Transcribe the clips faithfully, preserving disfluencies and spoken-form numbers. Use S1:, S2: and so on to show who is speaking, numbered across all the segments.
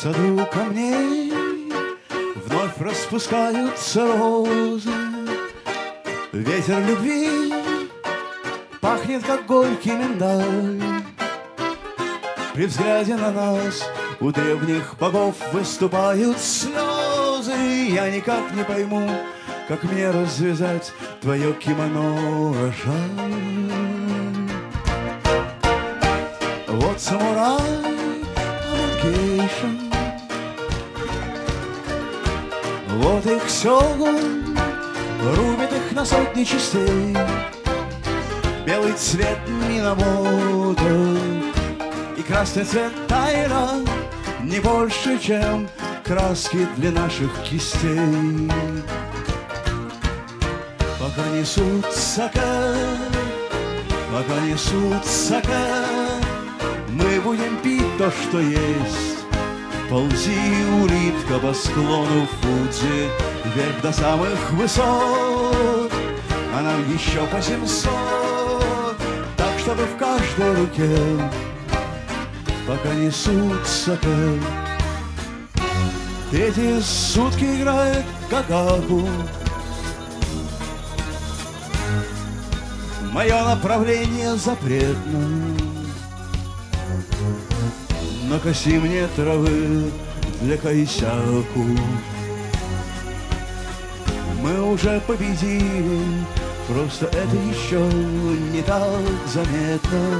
S1: саду камней вновь распускаются розы. Ветер любви пахнет, как горький миндаль. При взгляде на нас у древних богов выступают слезы. Я никак не пойму, как мне развязать твое кимоно, жаль. Вот самурай, а вот гейша, вот их сёгун рубит их на сотни частей. Белый цвет Минамото и красный цвет Тайра не больше, чем краски для наших кистей. Пока несут саке, пока несут саке, мы будем пить то, что есть. Ползи, улитка, по склону Фудзи вверх до самых высот, а нам еще по семьсот, так, чтобы в каждой руке пока несут саке. Третьи сутки играет какаку. Мое направление запретно. Накоси мне травы для кайсяку. Мы уже победили, просто это еще не так заметно.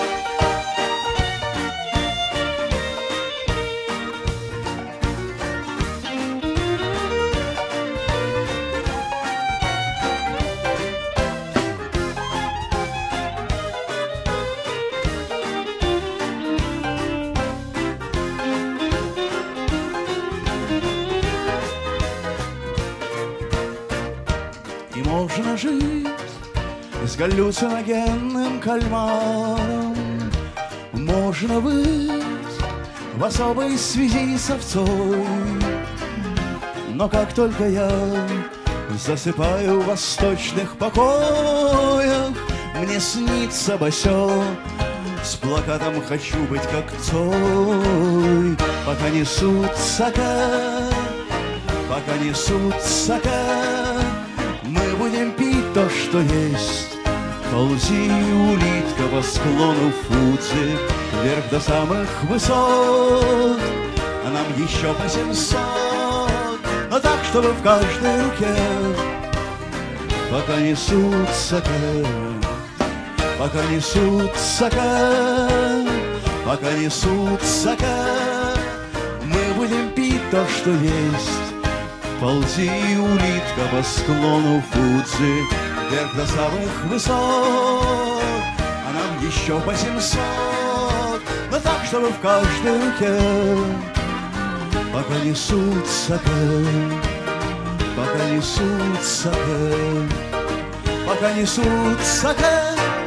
S1: Можно жить с галлюциногенным кальмаром, можно быть в особой связи с овцой. Но как только я засыпаю в восточных покоях, мне снится босё с плакатом «Хочу быть как Цой». Пока несут саке, пока несут саке, мы будем пить то, что есть. Ползи, улитка, по склону Фудзи вверх до самых высот, а нам еще по семьсот, но так, чтобы в каждой руке пока несут саке, пока несут саке, пока несут саке, мы будем пить то, что есть. Ползи, улитка, по склону Фудзи вверх до самых высот, а нам еще по семьсот, но так, чтобы в каждой руке пока несут саке, пока несут саке, пока несут саке.